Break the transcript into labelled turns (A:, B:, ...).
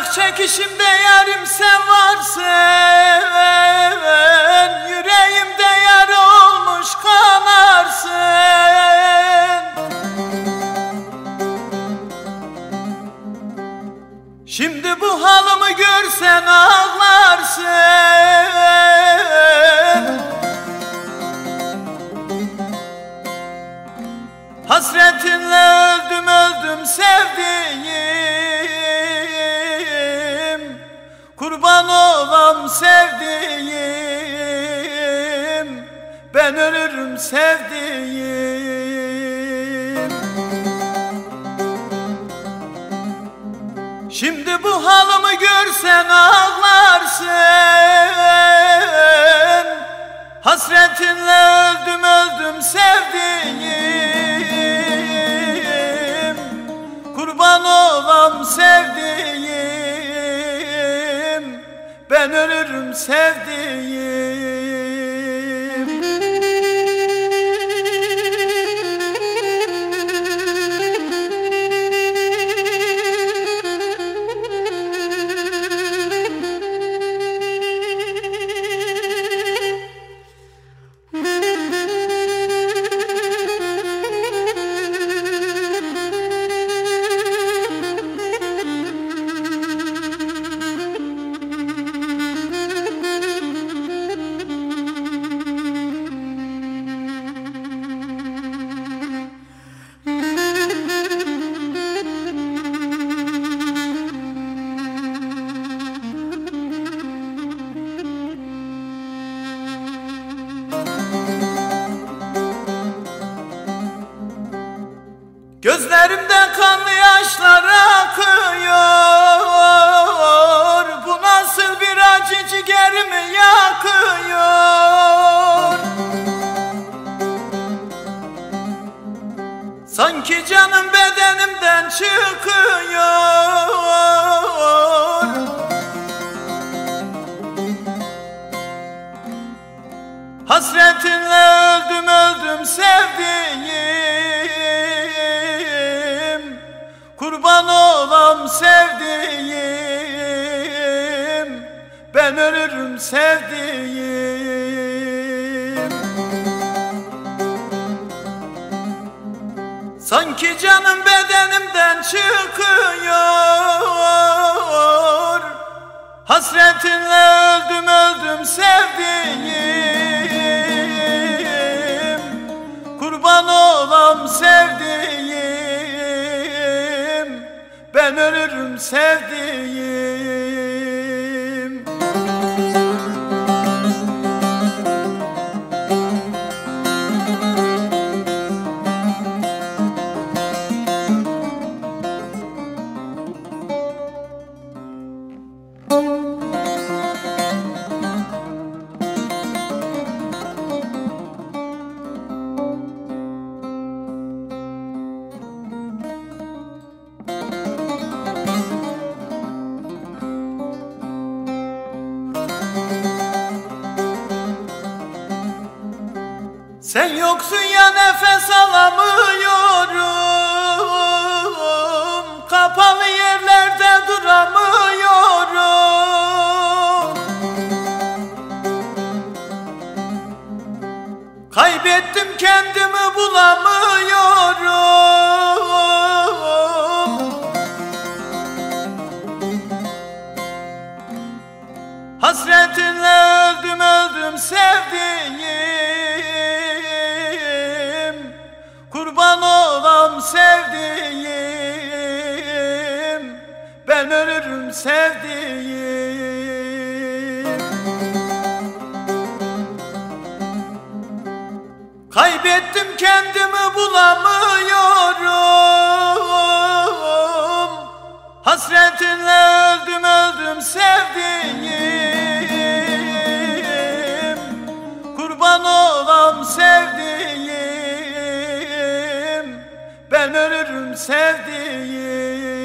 A: çekişimde yarim sen varsın, yüreğimde yara olmuş kanarsın. Şimdi bu halımı görsen ağlarsın. Hasretinle öldüm öldüm sevdiğim, kurban olam sevdiğim, ben ölürüm sevdiğim. Şimdi bu halımı görsen ağlarsın. Hasretinle öldüm öldüm sevdiğim, kurban olam sevdiğim, ben ölürüm sevdiğim. Gözlerimden kanlı yaşlar akıyor. Bu nasıl bir acı ciğerimi yakıyor. Sanki canım bedenimden çıkıyor. Hasretinle öldüm öldüm sevdiğim, kurban olam sevdiğim, ben ölürüm sevdiğim. Sanki canım bedenimden çıkıyor. Hasretinle öldüm öldüm sevdiğim, kurban olam sevdiğim, ben ölürüm sevdiğim. Sen yoksun ya nefes alamıyorum, kapalı yerlerde duramıyorum. Kaybettim kendimi bulamıyorum. Hasretinle öldüm öldüm sevdiğim, kurban olam sevdiğim, ben ölürüm sevdiğim. Kaybettim kendimi bulamıyorum. Hasretinle öldüm öldüm sevdiğim, kurban olam sevdiğim, ben ölürüm sevdiğim.